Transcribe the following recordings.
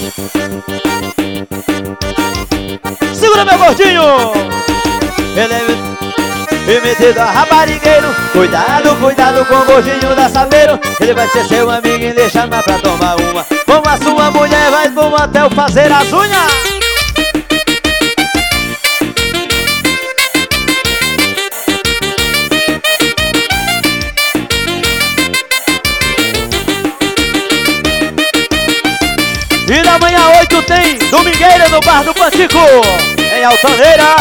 Segura, meu gordinho! Ele é metido a raparigueiro. Cuidado, cuidado com o gordinho da Saveiro. Ele vai ser seu amigo e lhe chamar pra tomar uma. Como a sua mulher vai pro motel fazer as unhas. E da manhã 8 tem Domingueira no Bar do Pantico, em Altaneira.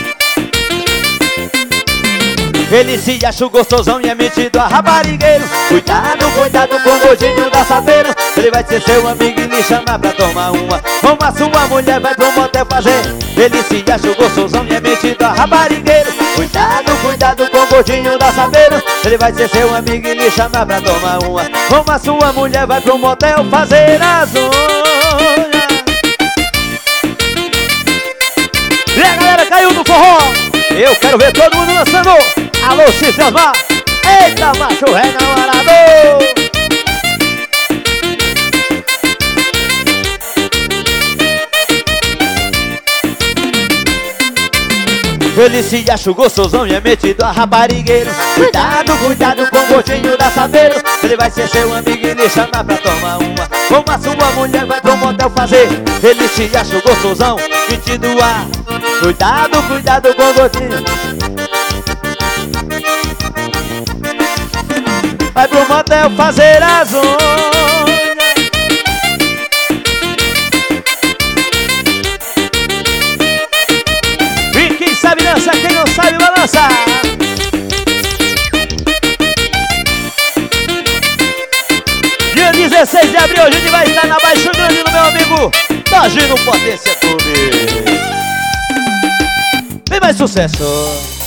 Ele se acha gostosão e é metido a raparigueiro. Cuidado, cuidado com o gordinho da Saveiro. Ele vai ser seu amigo e lhe chamar pra tomar uma. Como a sua mulher vai pro motel fazer. Ele se acha gostosão e é metido a raparigueiro. Cuidado, cuidado com o gordinho da Saveiro. Ele vai ser seu amigo e lhe chamar pra tomar uma. Como a sua mulher vai pro motel fazer as unhas. E a galera caiu no forró. Eu quero ver todo mundo dançando. Alô, Cifrasmar. Eita, macho ré namorado. Ele se acha gostosão e é metido a raparigueiro. Cuidado, cuidado com o gordinho da Saveiro. Ele vai ser seu amigo e lhe chamar pra tomar uma. Como a sua mulher vai pro motel fazer. Ele se acha gostosão, metido a. Cuidado, cuidado com o gordinho. Vai pro motel fazer as unhas. E quem sabe dança, quem não sabe balança. Dia 16 de abril a gente vai estar na Baixo Grande no meu amigo Tagino Potência Clube. Vem mais sucesso.